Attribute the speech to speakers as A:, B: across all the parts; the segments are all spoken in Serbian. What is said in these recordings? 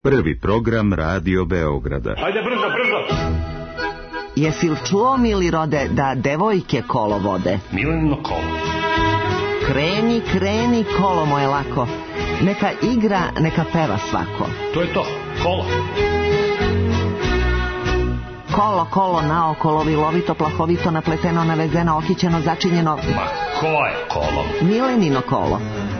A: Prvi program Radio Beograda.
B: Ajde brzo, brzo!
C: Jesi li čuo, mili rode, da devojke kolo vode?
B: Milenino kolo.
C: Kreni, kreni, kolo moje lako. Neka igra, neka peva svako.
B: To je to, kolo.
C: Kolo, kolo, naokolo, vilovito, plahovito, napleteno, navezeno, okićeno, začinjeno.
B: Ma ko je kolo?
C: Milenino kolo.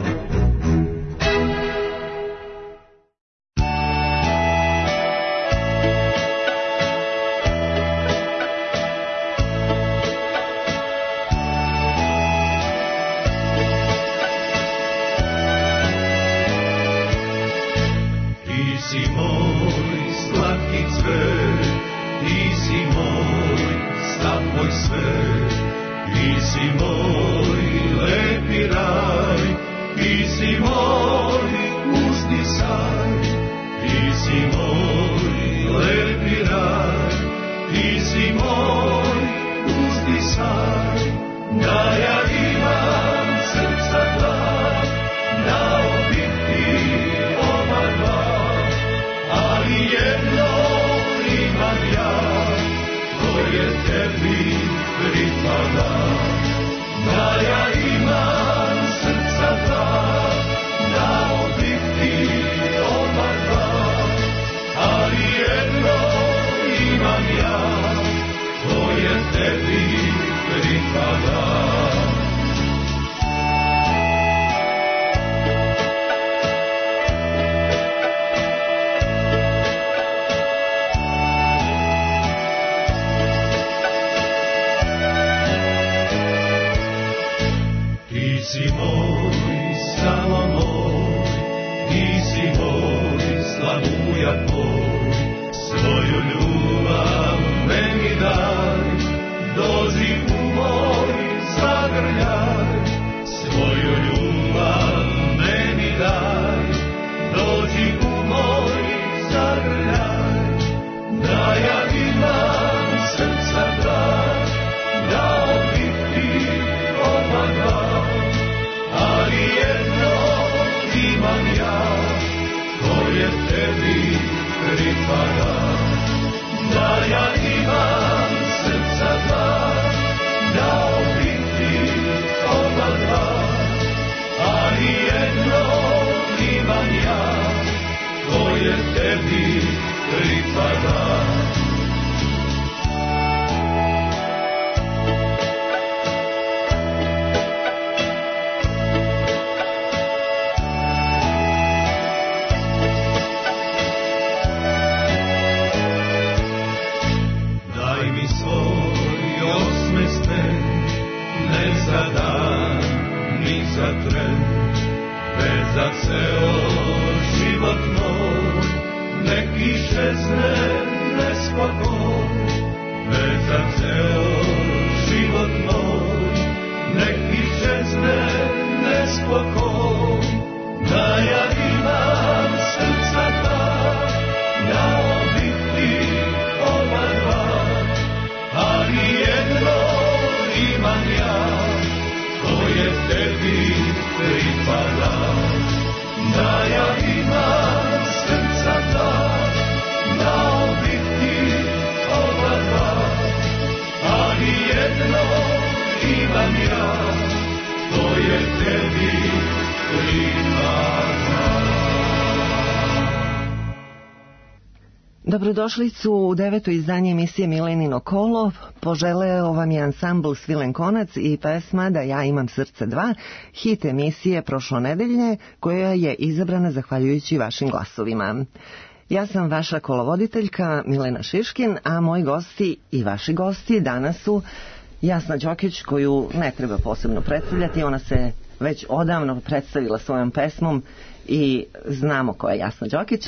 C: Dobrodošlicu u 9. izdanje emisije Milenino kolo. Poželeo vam je ansambl Svilen Konac i pesma Da ja imam srce 2, hit emisije prošlonedeljne koja je izabrana zahvaljujući vašim glasovima. Ja sam vaša kolovoditeljka Milena Šiškin, a moji gosti i vaši gosti danas su Jasna Đokić, koju ne treba posebno predstavljati, ona se već odavno predstavila svojom pesmom i znamo ko je Jasna Đokić.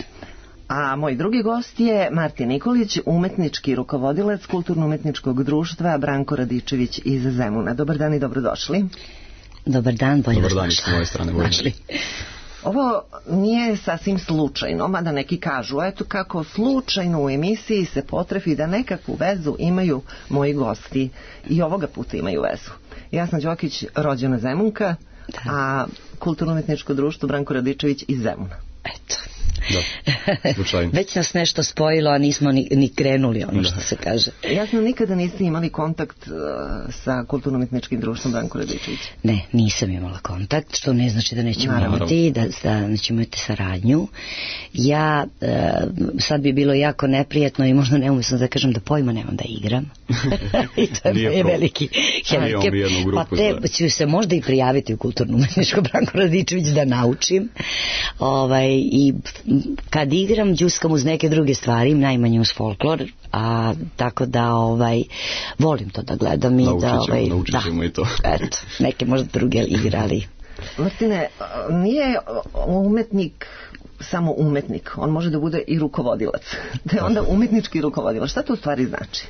C: A moj drugi gost je Martin Nikolić, umetnički rukovodilac Kulturno-umetničkog društva Branko Radičević iz Zemuna. Dobar dan i dobrodošli.
D: Dobar dan, bolje vas
E: našli. Dobar dan i s moje strane bolje.
C: Ovo nije sasvim slučajno, mada neki kažu, eto kako slučajno u emisiji se potrefi da nekakvu vezu imaju moji gosti. I ovoga puta imaju vezu. Jasna Đokić, rođena Zemunka, a Kulturno-umetničko društvo Branko Radičević iz Zemuna.
D: Eto.
E: Da, slučajno.
D: Već nas nešto spojilo, a nismo ni krenuli, ono što se kaže.
C: Jasno, nikada niste imali kontakt sa Kulturno-umjetničkim društvom Branko Radičević?
D: Ne, nisam imala kontakt, što ne znači da nećemo imati, da nećemo imati saradnju. Ja, sad bi bilo jako neprijetno i možda neumjesno da kažem da pojma nemam da igram. I to je veliki hendikep. Pa te ću se možda i prijaviti u Kulturno-umjetničko Branko Radičević da naučim. I kad igram, đuskam uz neke druge stvari, najmanje uz folklor, a tako da volim to da gledam i
E: naučit ćemo i to.
D: Eto, neke možda druge igrali.
C: Martine, nije umetnik samo umetnik, on može da bude i rukovodilac. Da je onda umetnički rukovodilac. Šta to u stvari znači?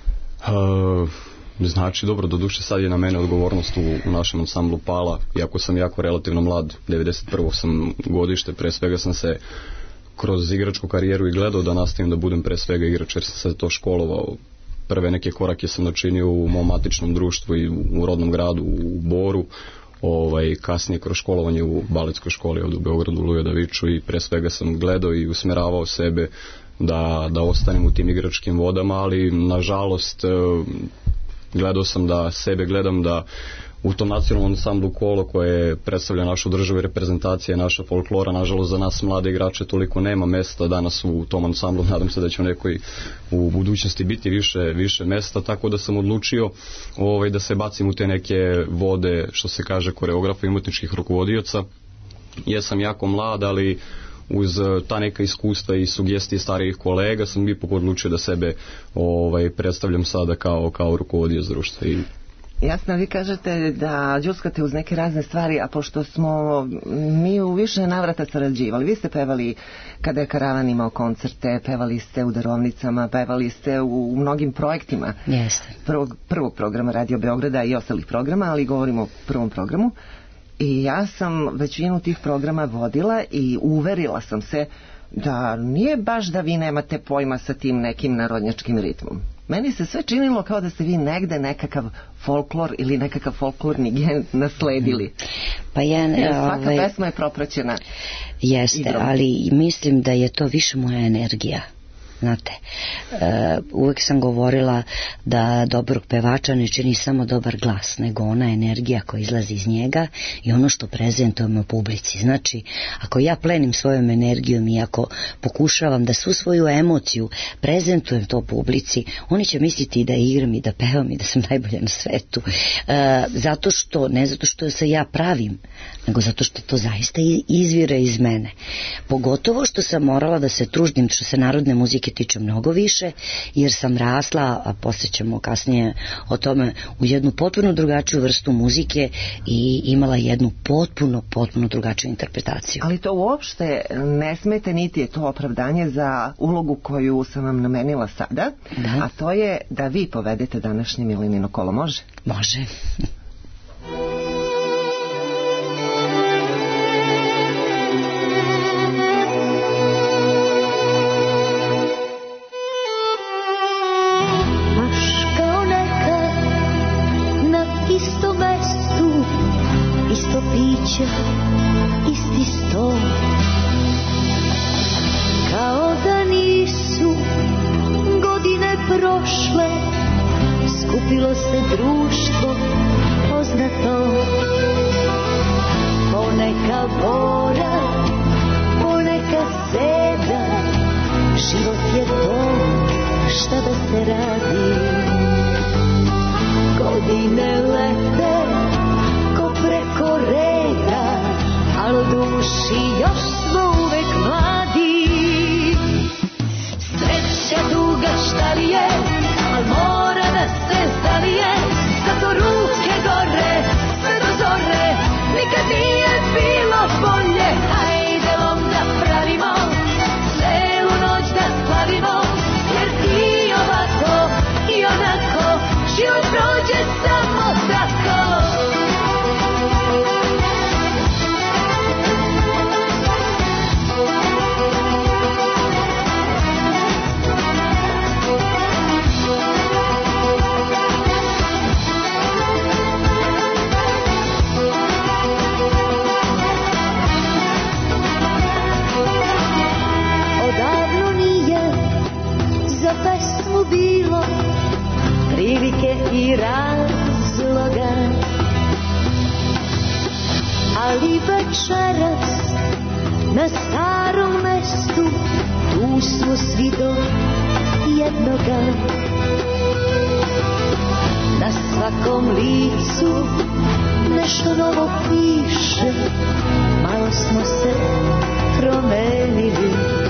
E: Znači, dobro, doduše sad je na mene odgovornost u našem ansamblu pala, iako sam jako relativno mlad, 91. sam godište, pre svega sam se kroz igračku karijeru i gledao da nastavim da budem pre svega igrač, jer sam se to školovao. Prve neke korake sam načinio u mom matičnom društvu i u rodnom gradu u Boru, kasnije kroz školovanje u baletskoj školi ovdje u Beogradu u Lujodaviću, i pre svega sam gledao i usmeravao sebe da ostanem u tim igračkim vodama, ali nažalost gledao sam da sebe gledam da u tom nacionalnom ansamblu Kolo koje predstavlja našu državu i reprezentacija naša folklora, nažalost za nas mlade igrače toliko nema mesta danas u tom ansamblu. Nadam se da će u nekoj u budućnosti biti više mesta, tako da sam odlučio da se bacim u te neke vode, što se kaže, koreografa i umetničkih rukovodioca. Jesam jako mlad, ali uz ta neka iskustva i sugestije starijih kolega sam ipak odlučio da sebe predstavljam sada kao rukovodioc društva.
C: Jasno, vi kažete da đuskate uz neke razne stvari, a pošto smo mi u više navrata sarađivali, vi ste pevali kada je Karavan imao koncerte, pevali ste u darovnicama, pevali ste u mnogim projektima prvog programa Radio Beograda i ostalih programa, ali govorimo o prvom programu. I ja sam većinu tih programa vodila i uverila sam se da nije baš da vi nemate pojma sa tim nekim narodnjačkim ritmom. Meni se sve činilo kao da ste vi negde nekakav folklor ili nekakav folklorni gen nasledili.
D: Pa
C: svaka pesma je propraćena.
D: Jeste, igrom. Ali mislim da je to više moja energija. Znate, uvek sam govorila da dobrog pevača ne čini samo dobar glas, nego ona energija koja izlazi iz njega i ono što prezentujemo u publici. Znači, ako ja plenim svojom energijom i ako pokušavam da svu svoju emociju prezentujem to publici, oni će misliti da igram i da pevam i da sam najbolja na svetu. Ne zato što se ja pravim, nego zato što to zaista izvire iz mene. Pogotovo što sam morala da se truždim, što se narodne muzike tiče mnogo više, jer sam rasla, a poslije ćemo kasnije o tome, u jednu potpuno drugačiju vrstu muzike i imala jednu potpuno drugačiju interpretaciju.
C: Ali to uopšte ne smete, niti je to opravdanje za ulogu koju sam vam namenila sada, a to je da vi povedete današnje Milenino kolo. Može?
D: Može.
F: Isti sto, kao da nisu godine prošle, skupilo se društvo poznato. Poneka bora, poneka seda, život je to šta da se radi. Godine lete preko reda, al u duši još smo uvek mladi. Sreća duga šta li je, al mora da se zalije, zato ruke gore, sve do zore, nikad nije bilo bolje. Hajde onda pravimo, celu noć da slavimo, jer i ovako i onako, život prođe samo tako. i razloga, ali večeras na starom mestu tu smo svi do jednoga. Na svakom licu nešto novo piše, malo smo se promenili,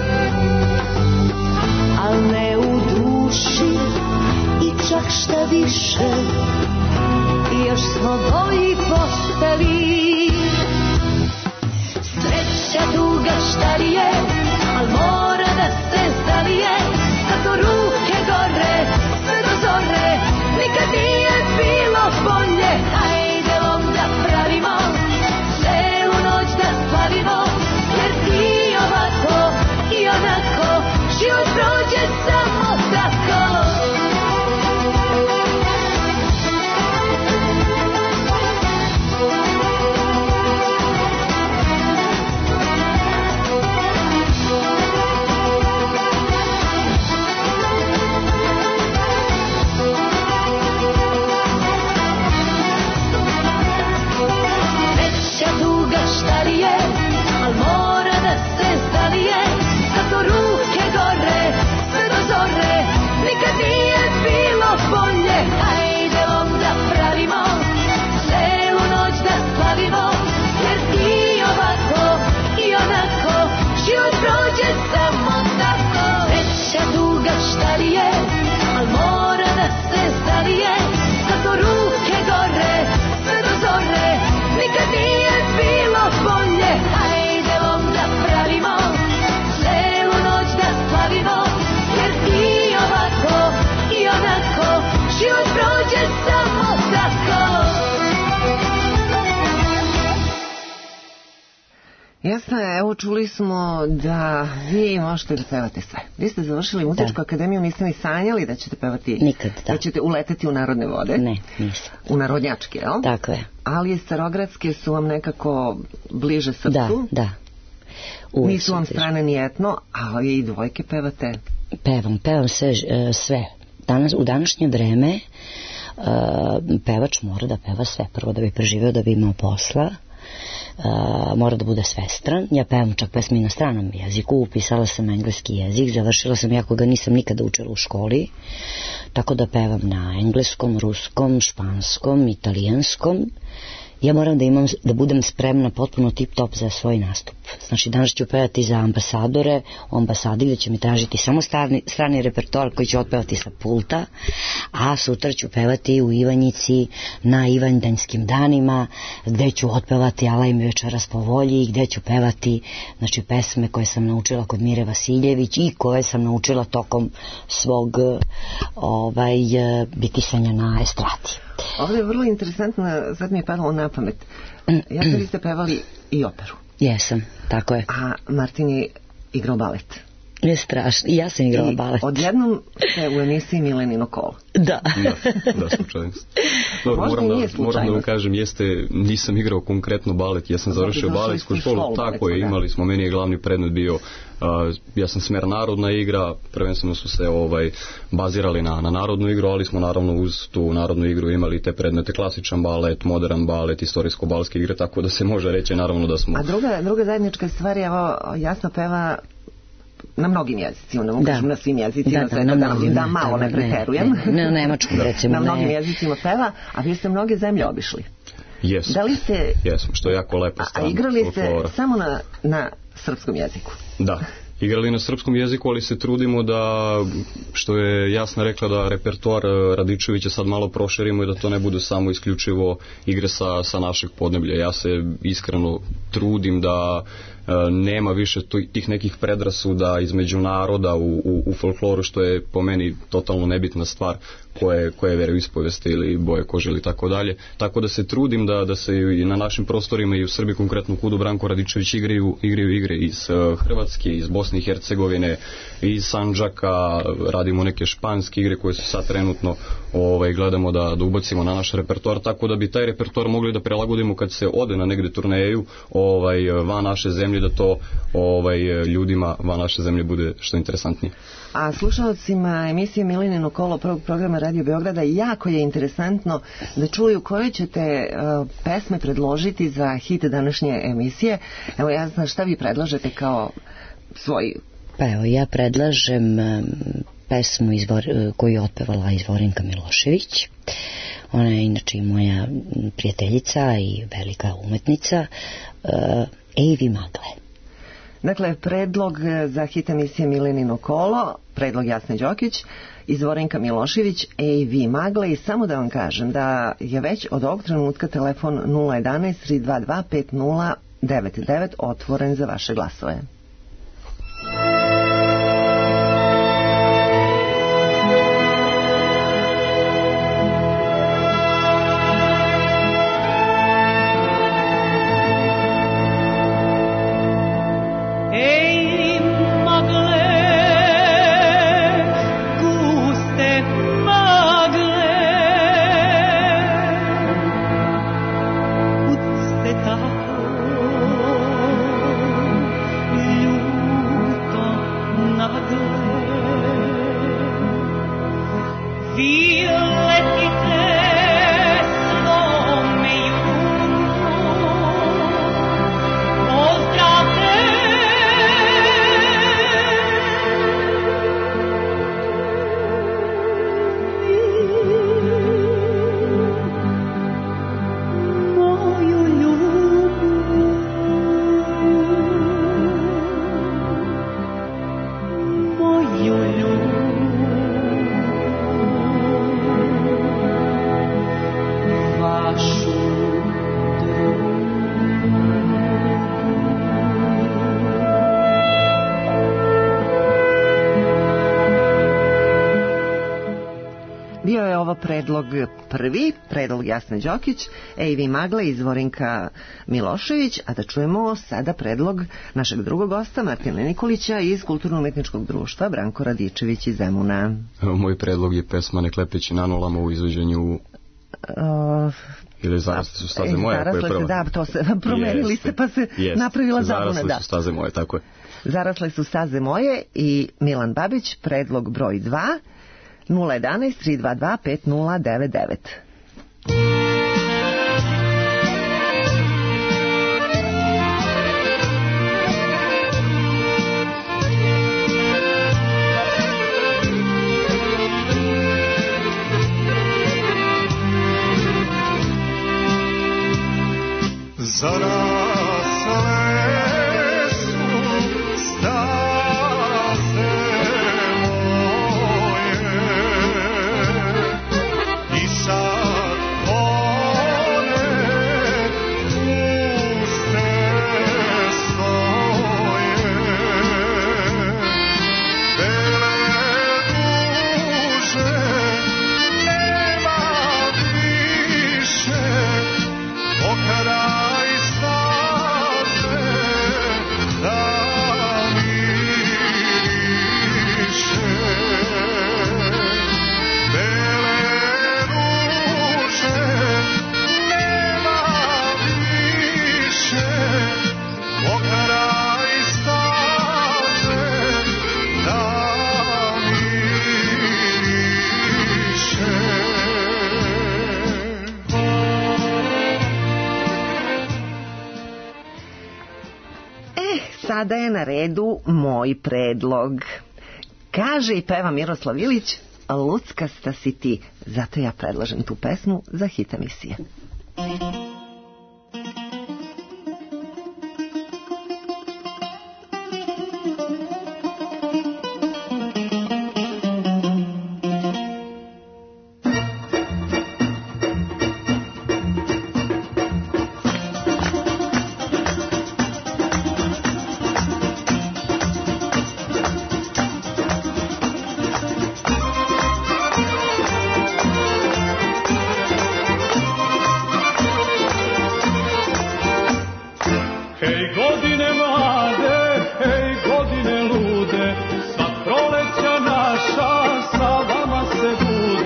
F: al ne u duši i čak šta više, još smo bolji postali. Sreća duga šta li je, al mora da se zalije, zato ruke gore, sve do zore, nikad nije bilo bolje. Hajde onda pravimo, celu noć da slavimo, jer ti ovako i onako, život prođe samo tako.
C: Jasno je, evo čuli smo da vi možete da pevate sve. Vi ste završili muzičku akademiju, niste ni sanjali da ćete pevati,
D: nikad, da
C: ćete uleteti u narodne vode.
D: Ne, nisam.
C: U narodnjačke, jel?
D: Tako je.
C: Ali starogradske su vam nekako bliže srcu.
D: Da.
C: Nisu vam strane ni etno, ali i dvojke pevate.
D: Pevam sve. U današnje vreme pevač mora da peva sve. Prvo da bi preživeo, da bi imao posla. Mora da bude svestran. Ja pevam čak pesmi na stranom jeziku, upisala sam engleski jezik, završila sam, jako ga nisam nikada učila u školi, tako da pevam na engleskom, ruskom, španskom, italijanskom. Ja moram da budem spremna potpuno tip top za svoj nastup. Znači danas ću pevati za ambasadore, u ambasadi gde će mi tražiti samo strani repertoar koji ću otpevati sa pulta, a sutra ću pevati u Ivanjici na Ivanjdanskim danima, gde ću otpevati Alaj mi večeras po volji, gde ću pevati pesme koje sam naučila kod Mire Vasiljević i koje sam naučila tokom svog bitisanja na estradi.
C: Ovdje je vrlo interesantno, sad mi je padalo na pamet. Ja sam, vi ste pevali i operu.
D: Jesam, tako je.
C: A Martin je igrao balet.
D: Je strašno, i ja sam igrala balet.
C: Odjednom ste u emisiji Milenino kolo.
D: Da,
E: slučajnost. Moram da vam kažem, nisam igrao konkretno balet, ja sam završio baletsku školu, tako je, imali smo, meni je glavni predmet bio, ja sam smer narodna igra, prvenstveno su se bazirali na narodnu igru, ali smo naravno uz tu narodnu igru imali te predmete, klasičan balet, modern balet, istorijsko-balske igre, tako da se može reći naravno da smo...
C: A druga zajednička stvar je, Jasno peva na mnogim jezicima, ne mogu kažem na svim jezicima, da malo ne preterujem.
D: Na nemačkom recimo.
C: Na mnogim jezicima peva, a vi ste mnoge zemlje obišli.
E: Jesam, što je jako lepa strana.
C: A igrali ste samo na srpskom jeziku?
E: Da, igrali na srpskom jeziku, ali se trudimo da, što je Jasna rekla, da repertoar Radičevića sad malo proširimo i da to ne bude samo isključivo igre sa našeg podneblja. Ja se iskreno trudim da nema više tih nekih predrasuda između naroda u folkloru, što je po meni totalno nebitna stvar, koje veroispovesti ili boje kože ili tako dalje. Tako da se trudim da se i na našim prostorima i u Srbiji, konkretno Kudu Branko Radičević, igraju igre iz Hrvatske, iz Bosne i Hercegovine, iz Sandžaka, radimo neke španske igre koje su sad trenutno gledamo da ubacimo na naš repertoar, tako da bi taj repertoar mogli da prilagodimo kad se ode na negde turneju van naše zemlje, zemlji, da to ljudima van naše zemlje bude što interesantnije.
C: A slušalcima emisije Milenino kolo prvog programa Radio Beograda jako je interesantno da čuju koje ćete pesme predložiti za hit današnje emisije. Evo, ja znam šta vi predlažete kao svoj...
D: Pa evo, ja predlažem pesmu koju je otpevala Izvorinka Milošević. Ona je inače i moja prijateljica i velika umetnica. Ej vi magle.
C: Dakle, predlog za hit emisije Milenino kolo, predlog Jasne Đokić, Izvorinka Milošević, Ej vi magle. I samo da vam kažem da je već od ovog trenutka telefon 011 322 5099 otvoren za vaše glasove. Predlog Jasne Đokić, Ej vi magle, Izvorinka Milošević, a da čujemo sada predlog našeg drugog gosta Martina Nikolića iz Kulturno-umetničkog društva Branko Radičević iz Zemuna.
E: Moj predlog je pesma Ne klepeći na nulama u izvođenju ili Zarasle su staze moje, ako je prva.
C: Da, to se promenili ste pa se napravila zabuna.
E: Zarasle su staze moje, tako je.
C: Zarasle su staze moje i Milan Babić, predlog broj 2, 011 322 5099. Sada je na redu moj predlog. Kaže i peva Miroslav Ilić, luckasta si ti. Zato ja predlažem tu pesmu za hit emisije.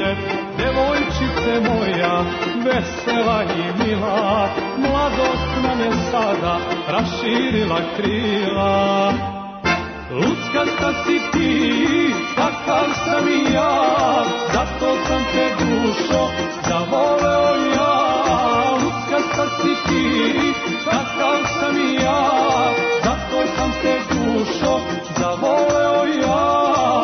G: vesela i mila, mladost na nam je sada raširila krila. Luckasta si ti, takav sam i ja, zato sam te dušo zavoleo ja. Luckasta si ti, takav sam i ja, zato sam te dušo zavoleo ja.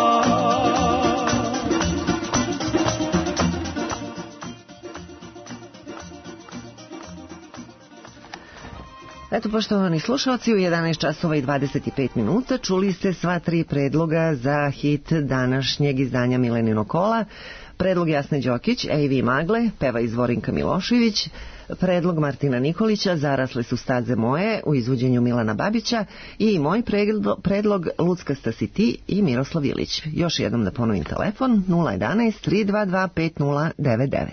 C: Eto, poštovani slušalci, u 11 časova i 25 minuta čuli ste sva tri predloga za hit današnjeg izdanja Mileninog kola. Predlog Jasne Đokić, Ej vi magle, peva Izvorinka Milošević. Predlog Martina Nikolića, Zarasle su staze moje, u izvođenju Milana Babića. I moj predlog Luckasta si ti i Miroslav Ilić. Još jednom da ponovim telefon 011 322 5099.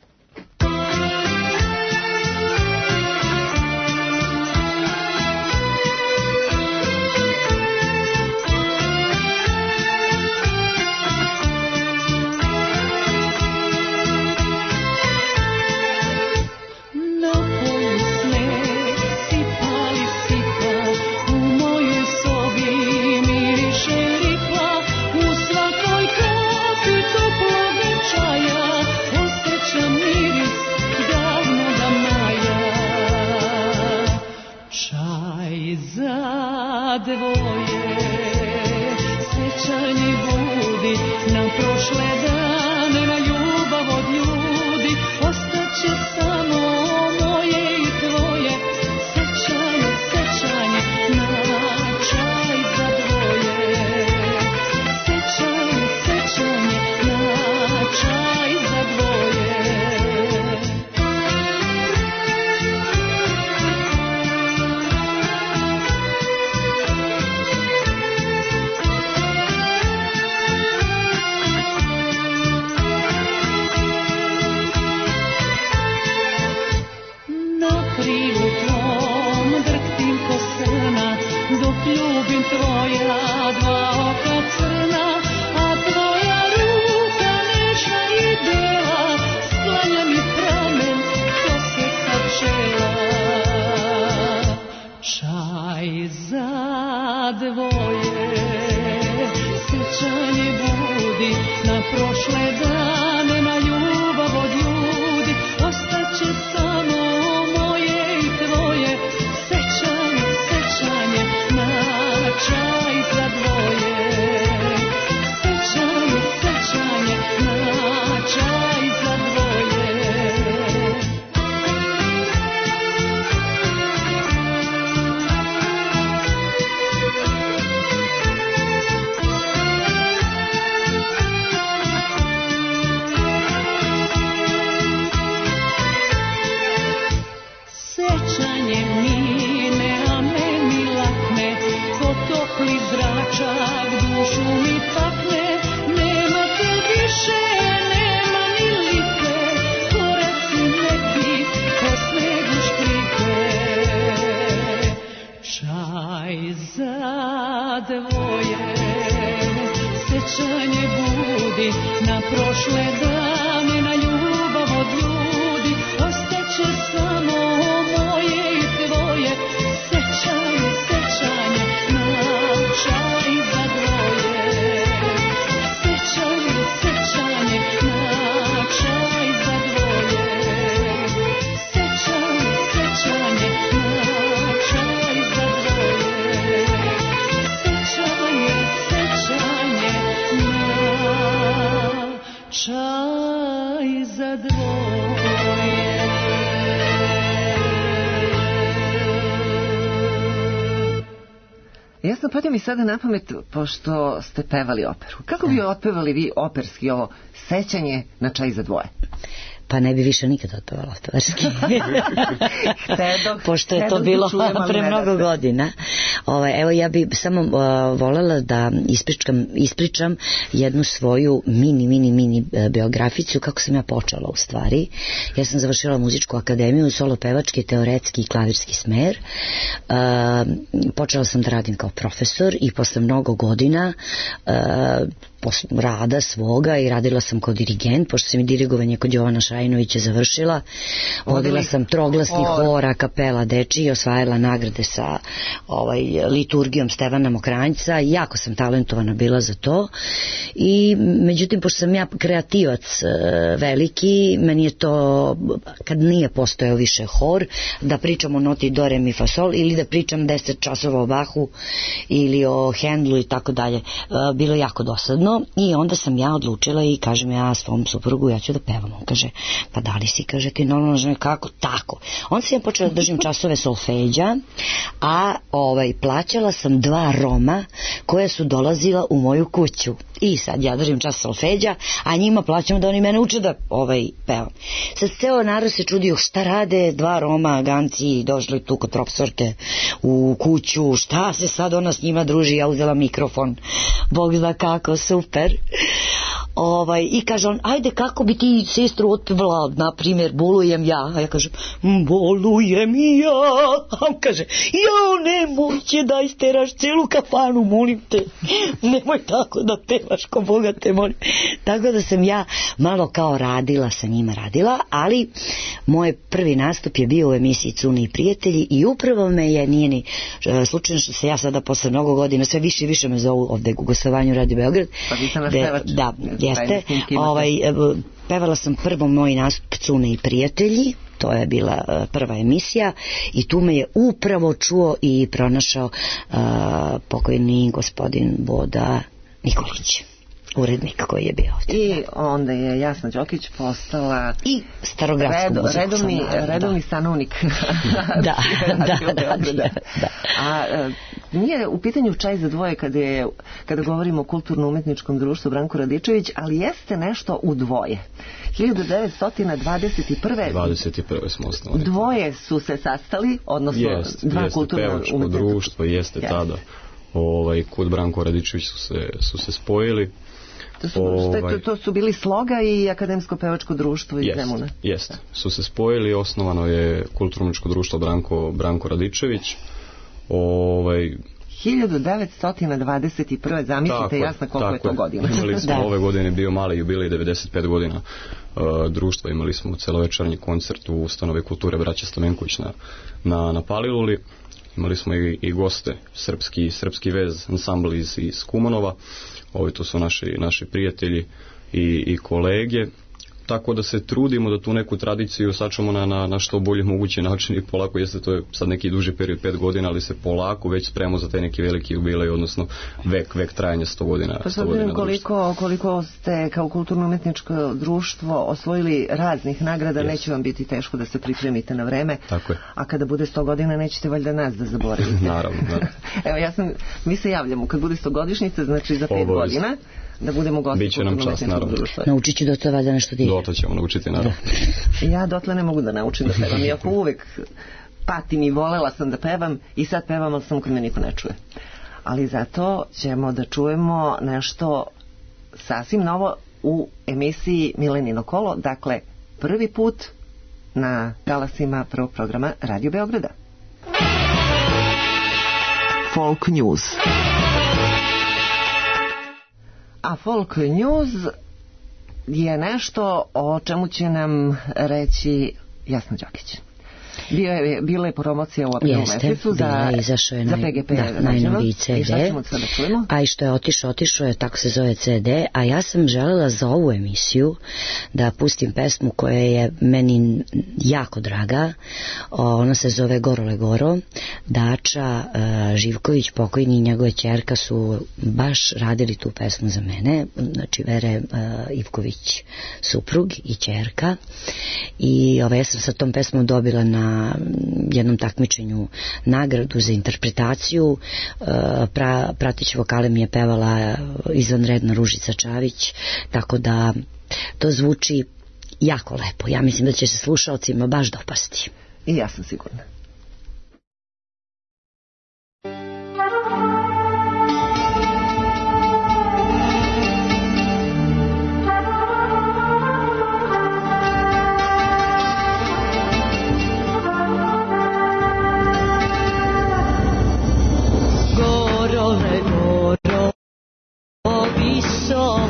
C: Jasno, pada mi sada na pamet, pošto ste pevali operu. Kako bi otpevali vi operski ovo sećanje na čaj za dvoje?
D: Pa ne bi više nikad otpevala opevarski. Pošto je to bilo pre mnogo godina. Evo, ja bi samo volela da ispričam jednu svoju mini biograficu, kako sam ja počela u stvari. Ja sam završila muzičku akademiju, solo pevački, teoretski i klavirski smer. Počela sam da radim kao profesor i posle mnogo godina rada svoga i radila sam kao dirigent, pošto sam i dirigovanje kod Jovana Šajinovića završila. Vodila sam troglasni hor a kapela deči i osvajala nagrade sa liturgijom Stevana Mokranjca. Jako sam talentovana bila za to i međutim, pošto sam ja kreativac veliki, meni je to, kad nije postojao više hor, da pričam o noti do re mi fa sol ili da pričam 10 časova o Bahu ili o Hendlu i tako dalje, bilo jako dosadno i onda sam ja odlučila i kažem ja svom suprugu, ja ću da pevam. On kaže, pa da li si, kaže, ti normalno žena, kako? Tako. Onda sam ja počela da držim časove solfeđa, a plaćala sam 2 Roma koja su dolazila u moju kuću. I sad ja držim čas solfeđa, a njima plaćam da oni mene uče da pevam. Sad ceo narod se čudio šta rade 2 Roma, ganci, došli tu kod profesorke u kuću, šta se sad ona s njima druži, ja uzela mikrofon, Bog zna kako, super. I kaže on, ajde kako bi ti sestru otpevala, na primjer, bolujem ja, a ja kažem, bolujem ja, a on kaže, nemoće da isteraš celu kafanu, molim te, nemoj tako da pevaš, ko Boga te molim. Tako da sam ja malo kao radila, sa njima radila, ali moj prvi nastup je bio u emisiji Cune i prijatelji i upravo me je, nije ni slučajno što se ja sada posle mnogo godina, sve više i više me zovu ovde u gostovanju Radio Beograd.
C: Pa ti sam naš pevač.
D: Da, jeste. Pevala sam prvo moj nastup Cune i prijatelji, to je bila prva emisija i tu me je upravo čuo i pronašao pokojni gospodin Boda Nikolić, urednik koji je bio ovdje.
C: I onda je Jasna Đokić postala
D: i starogradsku muziku.
C: Redovni stanovnik.
D: Da.
C: A nije u pitanju čaj za dvoje kada govorimo o kulturno-umetničkom društvu Branko Radičević, ali jeste nešto u dvoje. 1921.
E: smo osnovali.
C: Dvoje su se sastali, odnosno dva kulturno-umetnička
E: društvo, jeste tada. Kod Branko Radičević su se spojili.
C: To su bili Sloga i Akademsko pevačko društvo iz Zemuna.
E: Jeste, su se spojili, osnovano je kulturno-umetničko društvo Branko Radičević.
C: 1921. Zamislite jasno koliko je to godina.
E: Imali smo ove godine bio mali jubilej, 95 godina društva, imali smo celovečernji koncert u ustanovi kulture Braća Stamenković na Paliluli. Imali smo i goste, srpski vez, ansambl iz Kumanova. To su naši prijatelji i kolege. Tako da se trudimo da tu neku tradiciju sačuvamo na što bolji mogući način i polako, jeste to je sad neki duži period, 5 godina, ali se polako već spremamo za taj neki veliki jubilej, odnosno vek trajanja 100 godina.
C: Pa sad vidim koliko ste kao kulturno-umetničko društvo osvojili raznih nagrada, neće vam biti teško da se pripremite na vreme.
E: Tako je.
C: A kada bude 100 godina nećete valjda nas da zaboravite.
E: Naravno.
C: Evo, mi se javljamo kad bude 100-godišnjica, znači za 5 godina. Da budemo gosti kulturno-umetničkog društva.
D: Naučit ću dotle valjda nešto dirati.
E: Dotle ćemo naučiti, naravno.
C: Ja dotle ne mogu da naučim da pevam. Iako uvek patim i volela sam da pevam i sad pevam, ali samo kad me niko ne čuje. Ali zato ćemo da čujemo nešto sasvim novo u emisiji Milenino kolo. Dakle, prvi put na talasima prvog programa Radio Beograda. Folk News. A Folk News je nešto o čemu će nam reći Jasna Đokić. Bila je promocija u aprilu mesecu za PGP
D: najnoviji CD, a i što je otišao je, tako se zove CD, a ja sam želela za ovu emisiju da pustim pesmu koja je meni jako draga, ona se zove Gorole Goro. Dača Živković, pokojni, i njegove ćerka su baš radili tu pesmu za mene, znači Vere Ivković suprug i ćerka, i ja sam sa tom pesmom dobila na jednom takmičenju nagradu za interpretaciju. Prateći vokale mi je pevala izvanredna Ružica Čavić, tako da to zvuči jako lepo. Ja mislim da će se slušalcima baš dopasti.
C: I ja sam sigurna.
F: Gorole, goro, visoko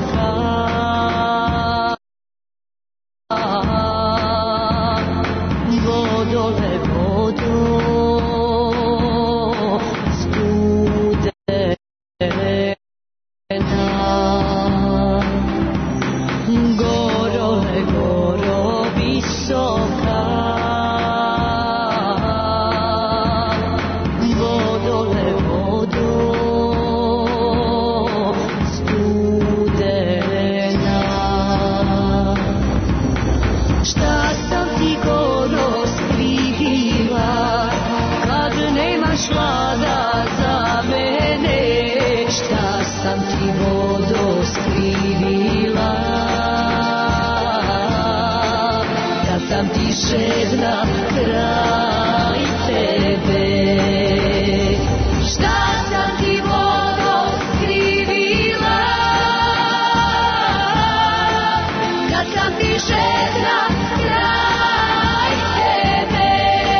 F: žedna kraj tebe. Šta sam ti vodo skrivila, kad sam ti žedna kraj tebe.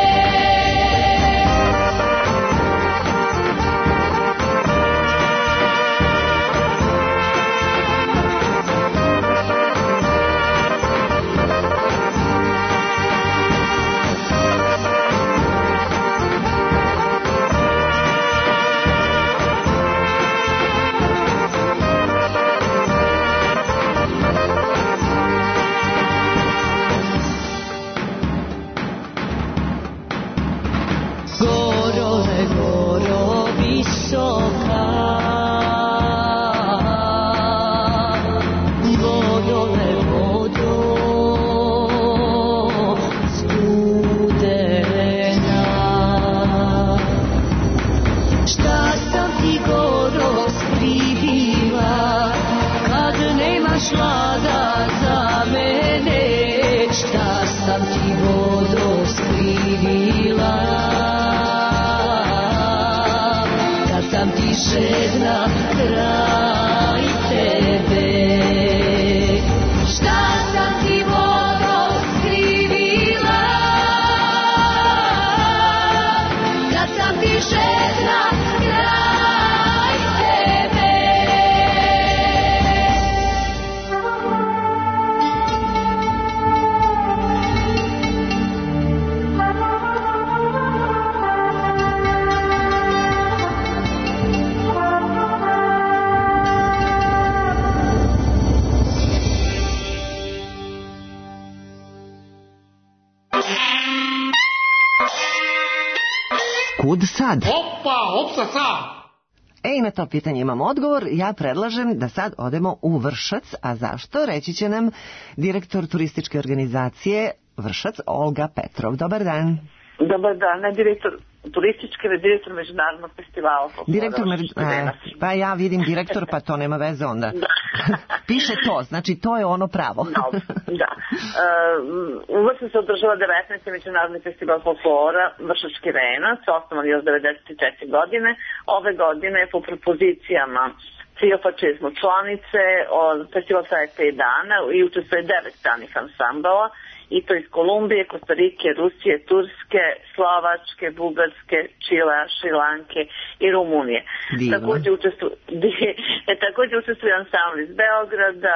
F: Goro visoka, vodole vodo studena. Šta sam ti goro skrivila, kad nemaš vlada za mene? Šta sam ti vodo skrivila, sam ti žedna kraj tebe. Šta sam ti vodo skrivila, kad sam ti žedna kraj tebe.
C: Kud sad?
B: Opsa sad!
C: I na to pitanje imam odgovor. Ja predlažem da sad odemo u Vršac, a zašto? Reći će nam direktor turističke organizacije Vršac, Olga Petrov. Dobar dan.
H: Dobar dan, ne direktor turističke, već direktor međunarodnog festivala.
C: Pa ja vidim direktor, pa to nema veze onda. Piše to, znači to je ono pravo.
H: Da. U Vršcu se održava 19. međunarodni festival folklora Vršački venac, osnovan još 1994. godine. Ove godine po propozicijama Criopa čije smo članice, festival traje 5 dana i učestvuje 9 stranih ansambala, i to iz Kolumbije, Kostarike, Rusije, Turske, Slovačke, Bugarske, Čilea, Šrilanke i Rumunije. Također učestvuju ansambl iz Beograda,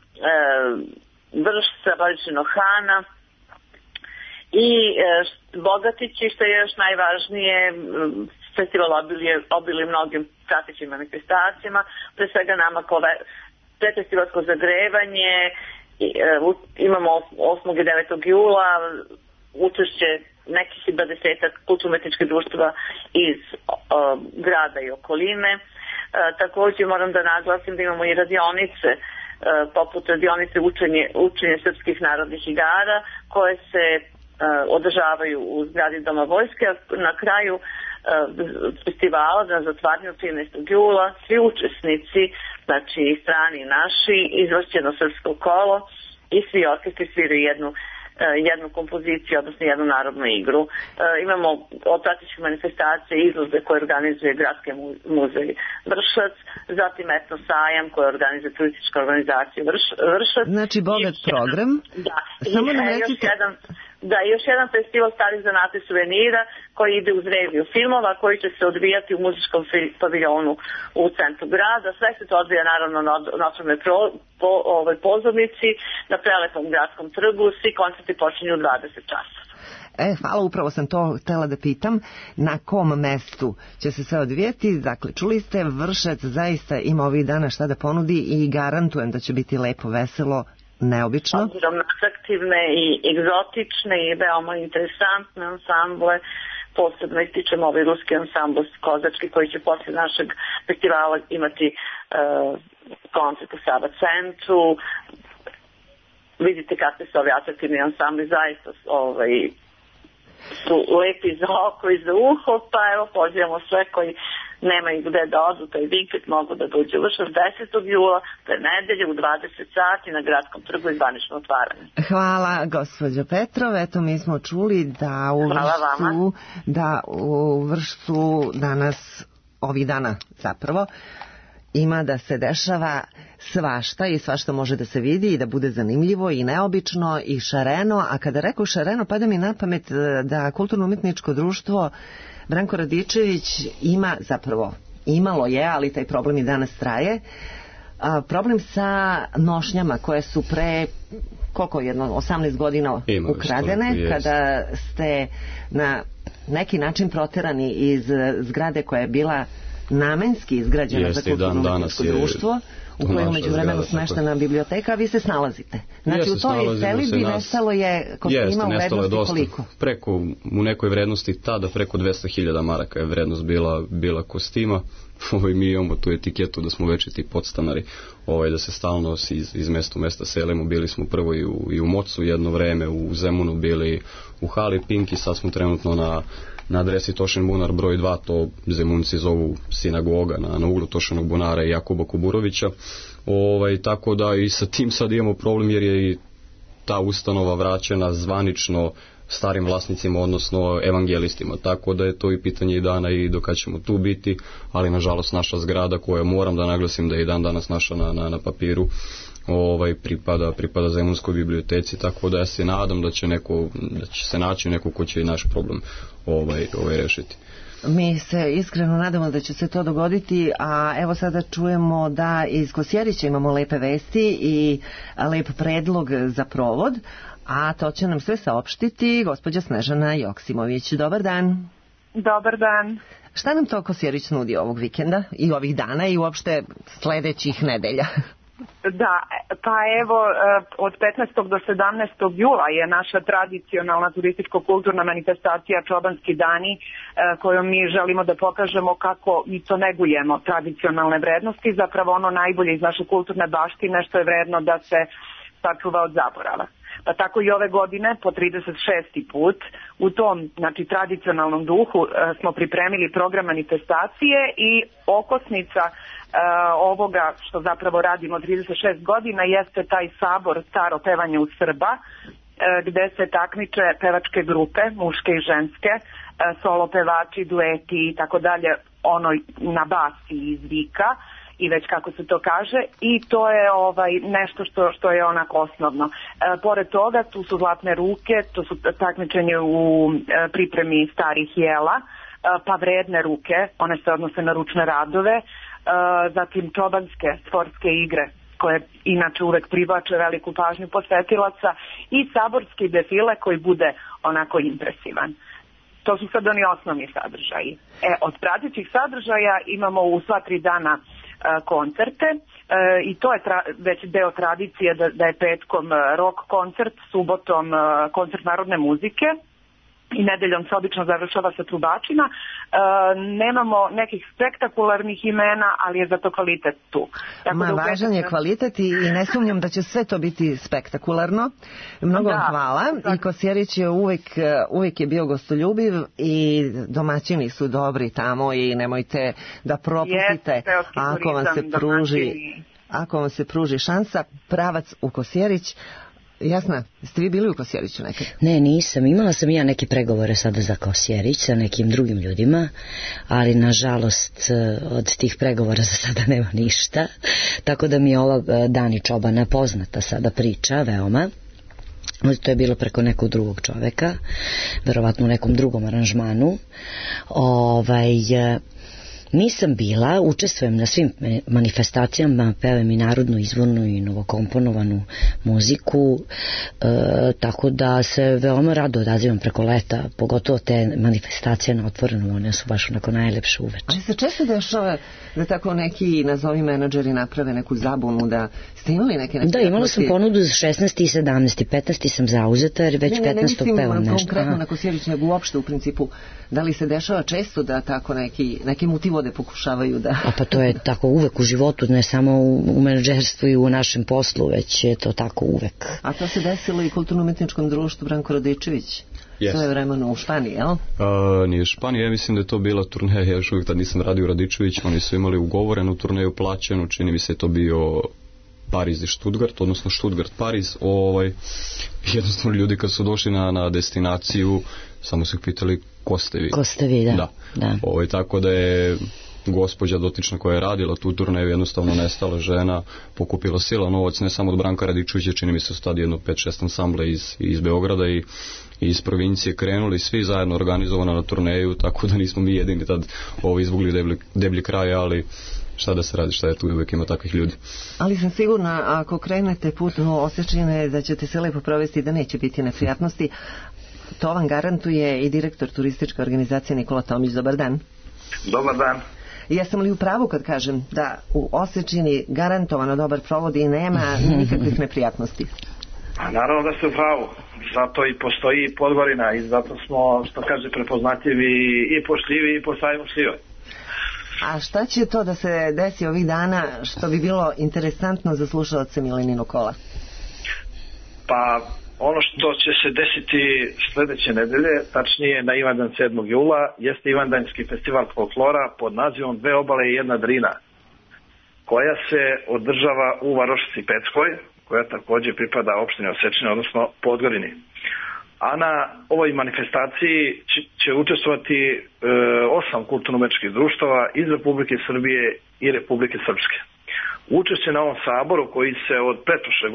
H: Vršca, Baričino Hana i Bogatići, što je još najvažnije, festival obiluje mnogim pratećim manifestacijama, pre svega nama kao predfestivalsko zagrevanje. Imamo 8. i 9. jula učešće nekih 20 kulturno-umetničkih društva iz grada i okoline. Također moram da naglasim da imamo i radionice, poput radionice učenje srpskih narodnih igara, koje se održavaju u zgradi Doma vojske. Na kraju festivala, na zatvaranju 13. jula, svi učesnici, znači i strani i naši, izvršće jedno srpsko kolo i svi orkestri sviraju jednu kompoziciju, odnosno jednu narodnu igru. Imamo od pratećih manifestacije izložbe koje organizuje Gradski muzej Vršac, zatim etno sajam koje organizuje turistička organizacija Vršac.
C: Znači bogat program.
H: Da,
C: samo nam recite...
H: još jedan festival starih zanata i suvenira koji ide uz reviju filmova, koji će se odvijati u muzičkom paviljonu u centru grada. Sve se to odvija naravno na otvorenoj pozornici, na prelepom gradskom trgu. Svi koncerti počinju u 20 časova.
C: Hvala, upravo sam to htjela da pitam. Na kom mestu će se sve odvijeti? Dakle, čuli ste, Vršac zaista ima ovih dana šta da ponudi i garantujem da će biti lepo, veselo, neobično.
H: Obzirom na atraktivne i egzotične i veoma interesantne ansamble, posebno ističemo ovaj ruski ansambl Kozački koji će poslije našeg festivala imati koncert u Sava centru. Vidite kakve su ovi atraktivni ansambli, zaista su lepi za oko i za uho, pa evo pozivamo sve koji nemaju gde da odu taj vikend, mogu da dođu u 60. jula, to je nedelje u 20 sati na Gradskom trgu i zvanično otvaranje.
C: Hvala, gospođo Petrov. Eto, mi smo čuli da u Vršcu danas, ovih dana zapravo, ima da se dešava svašta i svašta može da se vidi i da bude zanimljivo i neobično i šareno, a kada reku šareno pada mi na pamet da Kulturno-umetničko društvo Branko Radičević ima, zapravo imalo je, ali taj problem i danas traje, problem sa nošnjama koje su pre 18 godina ukradene, kada ste na neki način proterani iz zgrade koja je bila namenski izgrađena za Kulturno-umetničko društvo, u kojoj umeđu vremenu smeštena biblioteka, a vi se snalazite. Znači u toj selidbi nestalo je kostima u vrednosti koliko?
E: U nekoj vrednosti tada preko 200.000 maraka je vrednost bila kostima. Mi imamo tu etiketu da smo večiti podstanari, da se stalno iz mesta u mesta selimo. Bili smo prvo i u Mocu jedno vreme, u Zemunu bili u hali Pinki, sad smo trenutno na adresi Tošin bunar broj 2, to Zemunci zovu sinagoga, na uglu Tošinog bunara i Jakuba Kuburovića. Tako da i sa tim sad imamo problem, jer je i ta ustanova vraćena zvanično starim vlasnicima, odnosno evangelistima, tako da je to i pitanje i dana i do kada ćemo tu biti, ali nažalost naša zgrada, koja moram da naglasim da je i dan danas naša na papiru, pripada Zemunskoj biblioteci, tako da ja se nadam da će se naći neko ko će i naš problem rešiti.
C: Mi se iskreno nadamo da će se to dogoditi, a evo sada čujemo da iz Kosjerića imamo lepe vesti i lep predlog za provod, a to će nam sve saopštiti gospođa Snežana Joksimović. Dobar dan.
I: Dobar dan.
C: Šta nam to Kosjerić nudi ovog vikenda i ovih dana i uopšte sledećih nedelja?
I: Da, pa evo, od 15. do 17. jula je naša tradicionalna turističko-kulturna manifestacija Čobanski dani, kojom mi želimo da pokažemo kako mi to negujemo tradicionalne vrednosti, zapravo ono najbolje iz naše kulturne baštine što je vredno da se sačuva od zaborava. Pa tako i ove godine, po 36. put, u tom tradicionalnom duhu smo pripremili program manifestacije i okosnica ovoga što zapravo radimo 36 godina jeste taj sabor Staro pevanje u Srba, gde se takmiče pevačke grupe, muške i ženske, solo pevači, dueti i tako dalje, na basi iz vika i već kako se to kaže, i to je nešto što je onako osnovno. Pored toga tu su zlatne ruke, to su takmičenje u pripremi starih jela, pa vredne ruke, one se odnose na ručne radove, zatim čobanske sportske igre koje inače uvek privlače veliku pažnju posetilaca i saborski defile koji bude onako impresivan. To su sad oni osnovni sadržaji. Od pratećih sadržaja imamo u sva 3 dana koncerte i to je već deo tradicije da je petkom rock koncert, subotom koncert narodne muzike i nedeljom se obično završava sa trubačima. Nemamo nekih spektakularnih imena, ali je zato kvalitet tu.
C: Važan je kvalitet i ne sumnjam da će sve to biti spektakularno. Mnogo hvala. I Kosjerić je uvijek je bio gostoljubiv i domaćini su dobri tamo i nemojte da propustite ako vam se pruži šansa, pravac u Kosjerić. Jasna, ste vi bili u Kosjeriću nekad?
D: Ne, nisam. Imala sam ja neke pregovore sada za Kosjerić sa nekim drugim ljudima, ali nažalost od tih pregovora za sada nema ništa. Tako da mi je ova Dani Čobana poznata sada priča, veoma. To je bilo preko nekog drugog čoveka, verovatno u nekom drugom aranžmanu. Nisam bila, učestvujem na svim manifestacijama, pevam i narodnu, izvornu i novokomponovanu muziku, tako da se veoma rado odazivam preko leta, pogotovo te manifestacije na otvorenom, one su baš onako najlepše uveče.
C: Ali se često dešava da tako neki nazovi menadžeri naprave neku zabunu, da ste imali neke...
D: Da, imala sam ponudu za 16. i 17. 15. sam zauzeta jer već 15. pevam nešto.
C: Ne konkretno na Kosjerić, nego uopšte u principu, da li se dešava često da tako neki motivo vode pokušavaju da...
D: A pa to je tako uvek u životu, ne samo u menadžerstvu i u našem poslu, već je to tako uvek.
C: A to se desilo i kulturno-umetničkom društvu Branko Radičević? Svoje vremeno u Španiji, jel?
E: Nije u Španiji, ja mislim da je to bila turneja, ja još uvijek tad nisam radio Radičević, oni su imali ugovorenu turneju, plaćenu, čini mi se je to bio Pariz i Stuttgart, odnosno Stuttgart-Pariz. Jednostavno ljudi kad su došli na destinaciju, samo su ih pitali ko ste vi.
D: Ko ste vi, da.
E: Tako da je gospođa dotična koja je radila tu turneju jednostavno nestala žena, pokupila sila novac, ne samo od Branka Radičevića, čini mi se su tad jedno 5-6 ansambla iz Beograda i iz provincije krenuli svi zajedno organizovano na turneju, tako da nismo mi jedini tad izvugli deblji kraj, ali šta da se radi, šta je tu, uvijek ima takvih ljudi.
C: Ali sam sigurna, ako krenete put u Osečine, da ćete se lepo provesti, da neće biti neprijatnosti. To vam garantuje i direktor turističke organizacije Nikola Tomić. Dobar dan.
J: Dobar dan.
C: Jesam li u pravu kad kažem da u Osečini garantovano dobar provod i nema nikakvih neprijatnosti?
J: Naravno da ste u pravu. Zato i postoji Podgorina i zato smo, što kaže, prepoznatljivi i poštljivi i postajemo šljive.
C: A šta će to da se desi ovih dana što bi bilo interesantno za slušalce Mileninog kola?
J: Pa ono što će se desiti sljedeće nedelje, tačnije na Ivandan 7. jula, jeste Ivandanski festival folklora pod nazivom Dve obale i jedna drina, koja se održava u Varošici Peckoj, koja također pripada opštini Osečina, odnosno Podgorini. A na ovoj manifestaciji će učestvovati 8 kulturno-umetničkih društava iz Republike Srbije i Republike Srpske. Učešće na ovom saboru koji se od pretprošle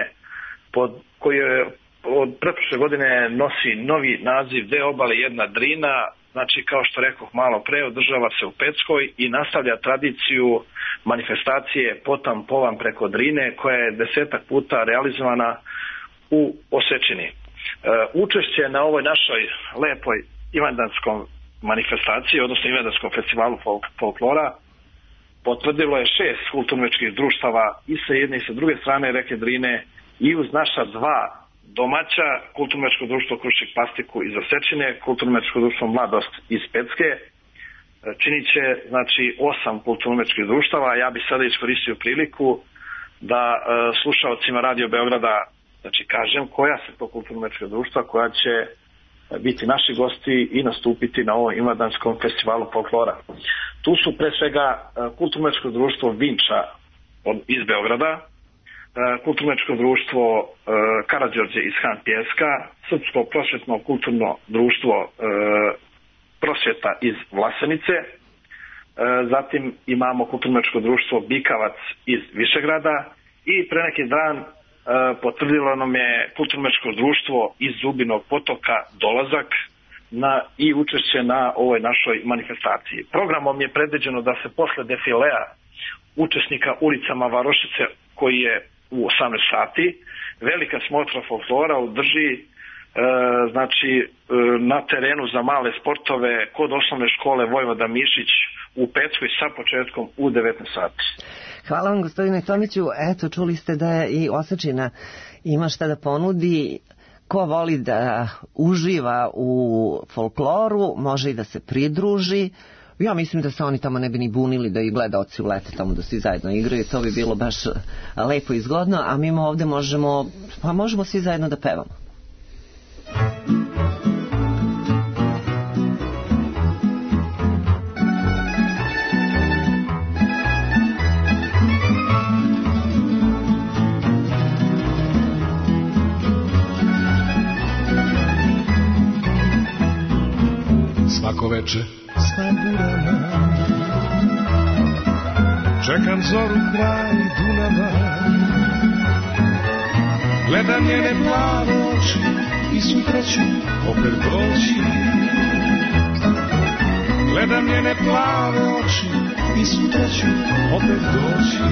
J: godine nosi novi naziv Dve obale i jedna drina, znači kao što rekoh malo pre, održava se u Peckoj i nastavlja tradiciju manifestacije Potam povam preko Drine, koja je 10 puta realizovana u Osečini. Učešće na ovoj našoj lepoj ivandanskom manifestaciji, odnosno Ivandanskom festivalu folklora, potvrdilo je 6 kulturno-umetničkih društava i sa jedne i sa druge strane reke Drine i uz naša dva domaća, kulturno-umetničko društvo Krušik Pastiku iz Osečine, kulturno-umetničko društvo Mladost iz Pecke, činit će znači 8 kulturno-umetničkih društava. Ja bih sada iskoristio priliku da slušaocima Radio Beograda kažem koja se to kulturno-umetnička društva koja će biti naši gosti i nastupiti na ovom Ivandanskom festivalu folklora. Tu su pre svega kulturno-umetničko društvo Vinča iz Beograda, kulturno-umetničko društvo Karađorđe iz Han Pjeska, Srpsko prosvjetno kulturno društvo Prosvjeta iz Vlasenice, zatim imamo kulturno-umetničko društvo Bikavac iz Višegrada i pre neki dan potvrdilo nam je kulturno-umetničko društvo iz Zubinog Potoka Dolazak i učešće na ovoj našoj manifestaciji. Programom je predviđeno da se posle defilea učesnika ulicama Varošice, koji je u 18 sati, velika smotra folklora održi na terenu za male sportove kod osnovne škole Vojvoda Mišić u Peckoj sa početkom u 19 sati.
C: Hvala vam, gospodine Tomiću. Eto, čuli ste da i Osečina ima šta da ponudi. Ko voli da uživa u folkloru, može i da se pridruži. Ja mislim da se oni tamo ne bi ni bunili da i gledaoci ulete tamo da svi zajedno igraju. To bi bilo baš lepo i zgodno, a mi ovde možemo svi zajedno da pevamo.
K: Svako veče saburana čekam zoru kraj Dunava, gledam njene plave oči i sutra ću opet doći. Gledam njene plave oči i sutra ću opet doći.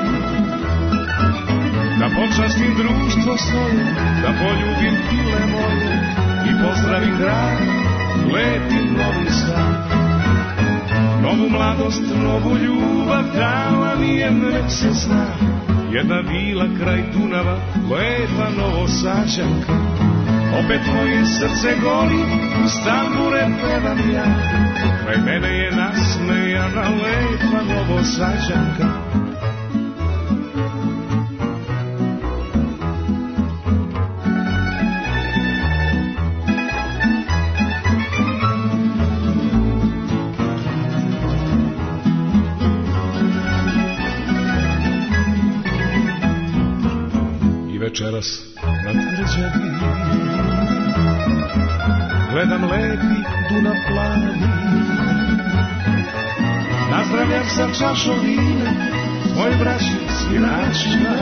K: Da počastim društvo svoje, da poljubim pile moje i pozdravim grad, lepim novi svat. Novu mladost, novu ljubav dala mi je, nek se zna. Jedna vila kraj Dunava, lepa Novosađanka. opet moje srce gori, uz tambure pevam ja. Kraj mene je nasmejana lepa Novosađanka. Večeras na tvrđavi gledam lepi Dunav plavi, nazdravljam sa čašom vina svoj braći svirača.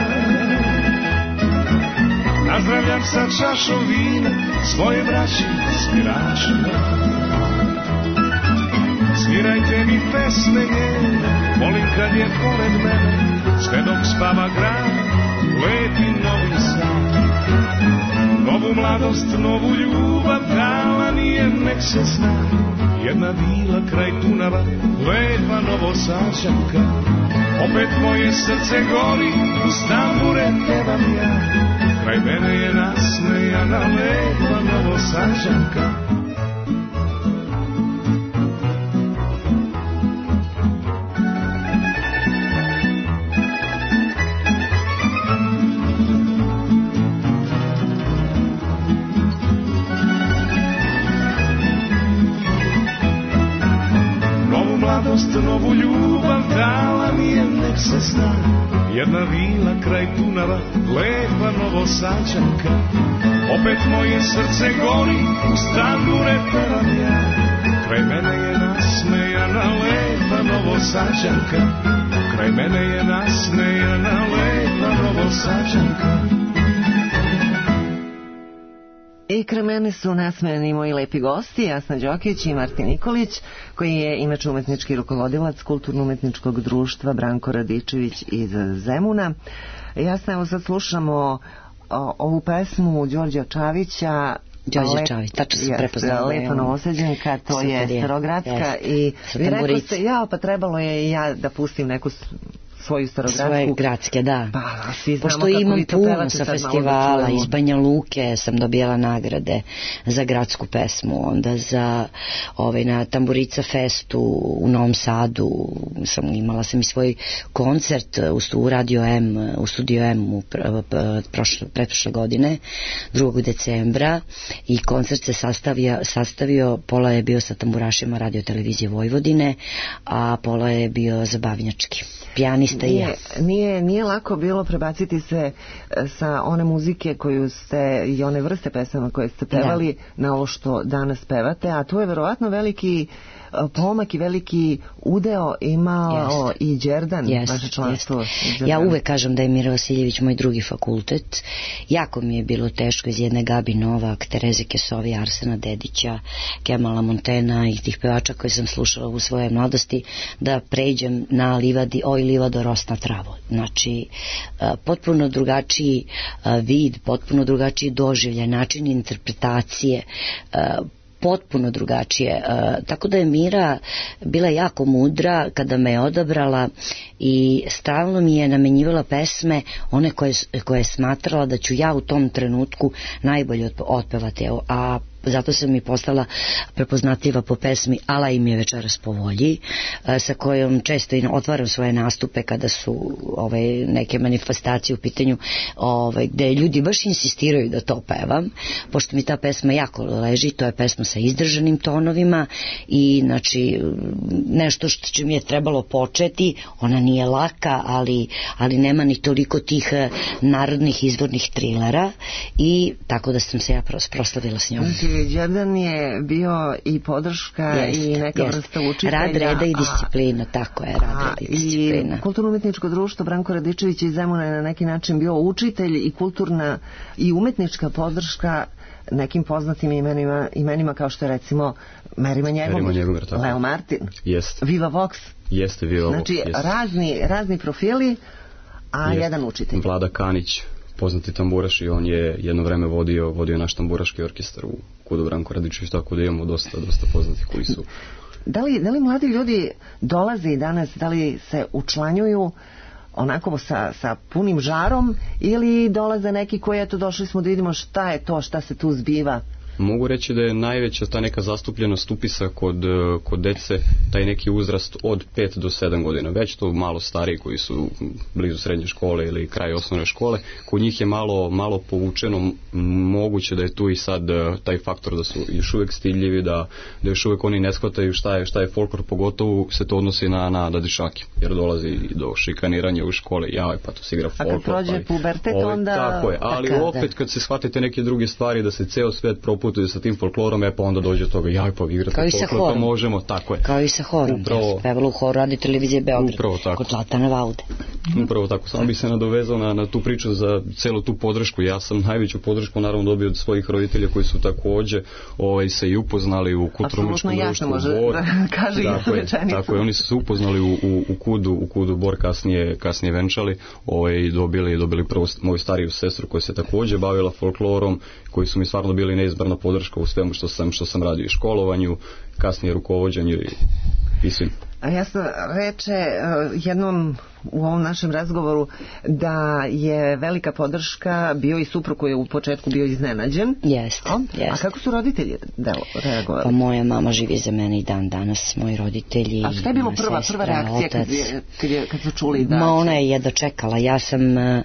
K: Nazdravljam sa čašom vina svoje braći svirača. Svirajte mi pesme njene, volim kad je pored mene, sve dok spava grad, lepi Novi Sad. Novu mladost, novu ljubav dala mi je, nek se zna. Jedna vila kraj Dunava, lepa Novosađanka. Opet moje srce gori, uz tambure pevam ja. Kraj mene je nasmejana lepa Novosađanka. Novu ljubav dala mi je, nek se zna. Jedna vila kraj Dunava, lepa Novosađanka. Opet moje srce gori, uz tambure pevam ja. Kraj mene je nasmejana lepa Novosađanka. Kraj mene je nasmejana lepa Novosađanka.
C: I kraj mene su nasmejani moji lepi gosti, Jasna Đokić i Martin Nikolić, koji je inače umetnički rukovodilac Kulturno-umetničkog društva Branko Radičević iz Zemuna. Jasna, evo sad slušamo ovu pesmu Đorđa Čavića.
D: Đorđe Čavić, tačno sam prepoznala.
C: Lepa Novosađanka, to je starogradska. I vi rekli ste, pa trebalo je i ja da pustim neku svoju starogradsku.
D: Svoje gradske, da.
C: Pa, svi znamo
D: pošto imam puno sa festivala, iz Banja Luke sam dobijala nagrade za gradsku pesmu, onda za na Tamburica Festu u Novom Sadu imala sam i svoj koncert u Radio M, u Studio M pretprošle godine, 2. decembra, i koncert se sastavio, pola je bio sa tamburašima Radio Televizije Vojvodine, a pola je bio zabavnjački. Pijanista i ja.
C: Nije lako bilo prebaciti se sa one muzike koju ste i one vrste pesama koje ste pevali na ovo što danas pevate, a to je verovatno veliki pomak i veliki udeo imao i Đerdan, vaše članstvo.
D: Ja uvek kažem da je Mira Vasiljević moj drugi fakultet. Jako mi je bilo teško iz jedne Gabi Novak, Tereze Kesovi, Arsena Dedića, Kemala Montena i tih pevača koje sam slušala u svoje mladosti, da pređem na livadi Oj livado rosna travo. Znači, potpuno drugačiji vid, potpuno drugačiji doživljaj, način interpretacije, potpuno drugačije. Tako da je Mira bila jako mudra kada me je odabrala i stalno mi je namenjivala pesme, one koje je smatrala da ću ja u tom trenutku najbolje otpevati. A zato sam i postala prepoznatljiva po pesmi Ala im je večeras po volji, sa kojom često i otvaram svoje nastupe kada su neke manifestacije u pitanju, gde ljudi baš insistiraju da to pevam, pošto mi ta pesma jako leži. To je pesma sa izdržanim tonovima i znači nešto što će mi je trebalo početi. Ona nije laka, ali nema ni toliko tih narodnih izvornih trilera, i tako da sam se ja proslavila s njom.
C: Đerdan je bio i podrška i neka vrsta učitelja.
D: Rad, reda i disciplina, tako je, rad, reda i disciplina.
C: I Kulturno-umetničko društvo Branko Radičević iz Zemuna je na neki način bio učitelj i kulturna i umetnička podrška nekim poznatim imenima kao što je recimo Merima Njegomer, Leo Martin, Viva Vox.
E: Jeste, Viva Vox.
C: Znači, razni profili, a jedan učitelj.
E: Vlada Kanić, poznati tamburaš, i on je jedno vreme vodio naš tamburaški orkestar u Kudu Branko Radičević, tako da imamo dosta poznatih koji su.
C: Da li mladi ljudi dolaze i danas, da li se učlanjuju onako sa punim žarom, ili dolaze neki koji, eto, došli smo da vidimo šta je to, šta se tu zbiva?
E: Mogu reći da je najveća ta neka zastupljenost upisa kod dece, taj neki uzrast od 5 do 7 godina. Već to malo stariji koji su blizu srednje škole ili kraj osnovne škole, kod njih je malo povučeno. Moguće da je tu i sad taj faktor da su još uvijek stidljivi, da još uvijek oni ne shvataju šta je folklor, pogotovo se to odnosi na dečake, jer dolazi i do šikaniranja u škole. Pa to se igra folklor.
C: A kad prođe pubertet, onda...
E: Tako je, ali opet kad se shvatite neke druge stvari, da se ceo svet proputuje sa tim folklorom, pa onda dođe do toga, pa vi igrate folklor, pa možemo, tako je.
D: Kao i sa horom, pevala u horu radi televizije Beograd, kod Zlatana Vaude.
E: Upravo tako, samo bih se nadovezao na tu priču za celu tu podršku. Ja sam najveću podršku naravno dobio od svojih roditelja koji su takođe se i upoznali u kulturno-umetničkom društvu Bor. Tako je, oni su se upoznali u kudu Bor, kasnije venčali i dobili prvo moju stariju sestru koja se takođe bavila folklorom, koji su mi stvarno bili neizbrna podrška u svemu što sam radio i školovanju, kasnije rukovođenju i svim.
C: A jasno reče jednom u ovom našem razgovoru da je velika podrška bio i suprug koji je u početku bio iznenađen.
D: Jeste.
C: A kako su roditelji reagovali?
D: Pa moja mama živi za mene i dan danas, moji roditelji.
C: A šta je bilo prva reakcija kad su čuli da...
D: Ona je jedva čekala. Ja sam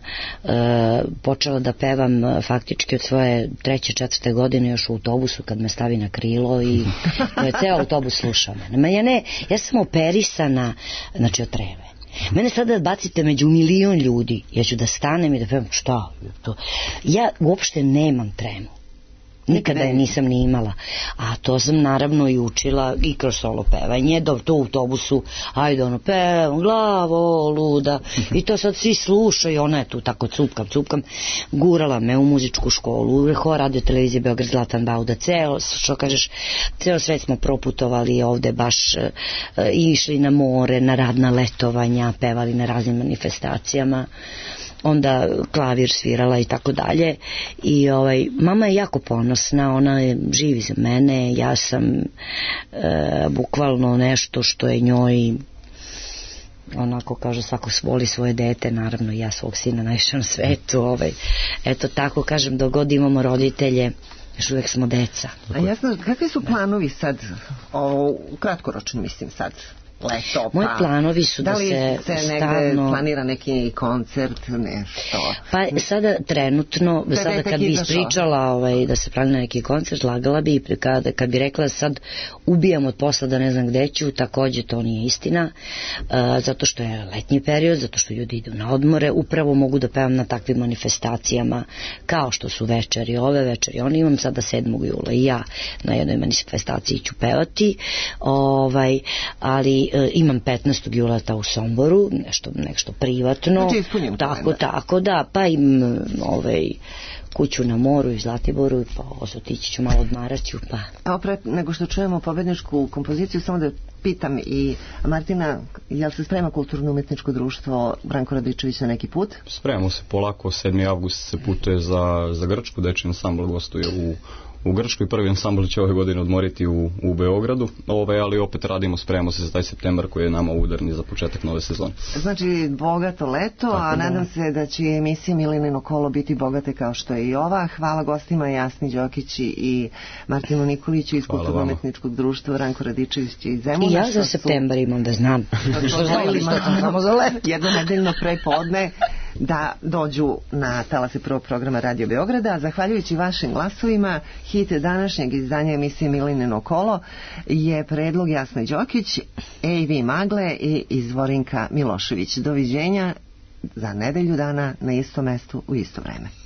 D: počela da pevam faktički od svoje 3. 4. godine još u autobusu kad me stavi na krilo i ceo autobus sluša mene. Ja sam operisana, znači od treme. Mene sada bacite među milion ljudi, ja ću da stanem i da pevam, šta? Ja uopšte nemam tremu. Nikada je nisam ni imala. A to sam naravno i učila i kroz solo pevanje, da to u autobusu, ajde pevam, glavo, luda, i to sad svi slušaju, ona je tu tako cupkam, gurala me u muzičku školu, u hor radio televizije Beograd, Zlatan Bauda, ceo svet smo proputovali ovde baš i išli na more, na radna letovanja, pevali na raznim manifestacijama, onda klavir svirala i tako dalje. I mama je jako ponosna, ona je živi za mene, ja sam bukvalno nešto što je njoj, onako kaže, svako voli svoje dete, naravno ja svog sina najviše na svetu, eto tako kažem, dok god imamo roditelje, još uvijek smo deca.
C: A jasno, kakvi su planovi sad, kratkoročni mislim sad? Leto,
D: moji planovi su da se
C: negde planira neki koncert, nešto?
D: Pa sada trenutno, sada kad bi ispričala da se planira neki koncert, lagala bi, kad bi rekla sad ubijam od posla da ne znam gde ću, takođe to nije istina, zato što je letnji period, zato što ljudi idu na odmore, upravo mogu da pevam na takvim manifestacijama kao što su večeri, ove večeri, oni imam sada 7. jula i ja na jednoj manifestaciji ću pevati, ali imam 15. jula u Somboru, nešto privatno, tako da, pa im kuću na moru i Zlatiboru, pa otići ću malo odmaraću.
C: A opet, nego što čujemo pobedničku kompoziciju, samo da pitam i Martina, jel se sprema kulturno-umetničko društvo Branko Radičević na neki put?
E: Spremamo se polako, 7. avgust se putuje za Grčku, dečiji ansambl gostuje u Grčkoj, prvi ansambl će ove godine odmoriti u Beogradu, ali opet radimo, spremamo se za taj septembar koji je nama udarni za početak nove sezone.
C: Znači, bogato leto, a nadam se da će emisija Milenino kolo biti bogate kao što je i ova. Hvala gostima Jasni Đokić i Martinu Nikoliću iz kulturno-umetničkog društva Branko Radičević iz Zemuna.
D: I ja za septembar imam da znam.
C: Samo za leto. Jedno nedeljno prepodne da dođu na talase prvog programa Radio Beograda. Zahvaljujući vašim glasovima, hit današnjeg izdanja emisije Milenino kolo je predlog Jasne Đokić, A.V. Magle i Izvorinka Milošević. Doviđenja za nedelju dana na istom mestu u isto vreme.